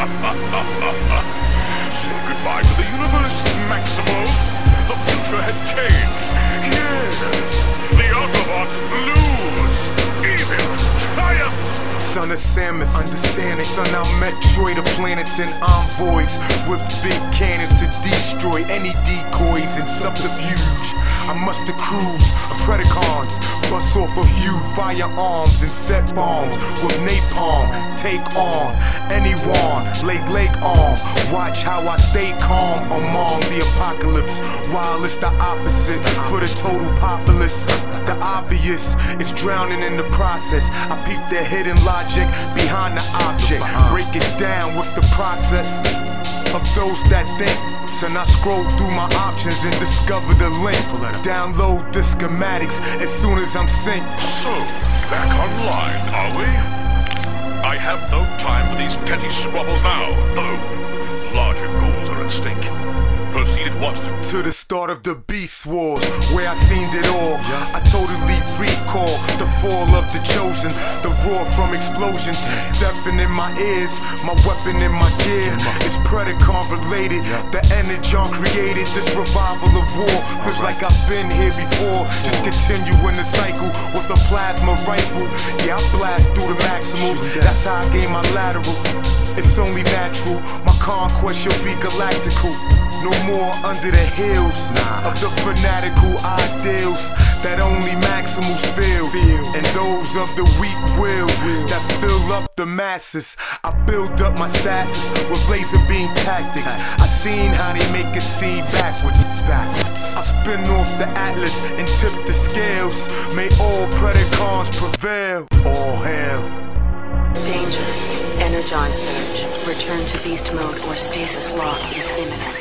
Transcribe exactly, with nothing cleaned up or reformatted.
Say goodbye to the universe, Maximals. The future has changed. Yes, the Autobots lose. Evil triumphs. Son of Samus, understanding. Son, I Metroid, the planets and envoys with big cannons to destroy any decoys and subterfuge. I must have cruised of Predacons, bust off a few firearms and set bombs with napalm. Take on anyone, leg leg arm. Watch how I stay calm among the apocalypse, while it's the opposite for the total populace. The obvious is drowning in the process. I peep the hidden logic behind the object, break it down with the process of those that think. So I scroll through my options and discover the link. Download the schematics as soon as I'm synced. So, back online, are we? I have no time for these petty squabbles now. No, larger goals are at stake. Proceed at once to... to the start of the Beast Wars, where I seen it all. I totally recall the fall of the chosen, the roar from explosions, deafening my ears, my weapon in my gear. It's Predacon related, the Energon created this revival of war. Feels like I've been here before, just continuing the cycle with a plasma rifle. Yeah, I blast through the Maximals, that's how I gain my lateral. It's only natural, my conquest shall be galactical. No more under the heels nah. of the fanatical ideals that only Maximals feel, feel. And those of the weak will, will that fill up the masses. I build up my stasis with laser beam tactics. I seen how they make it see backwards, backwards. I spin off the atlas and tip the scales. May all Predacons prevail. All hail. Danger. Energon surge. Return to beast mode or stasis lock is imminent.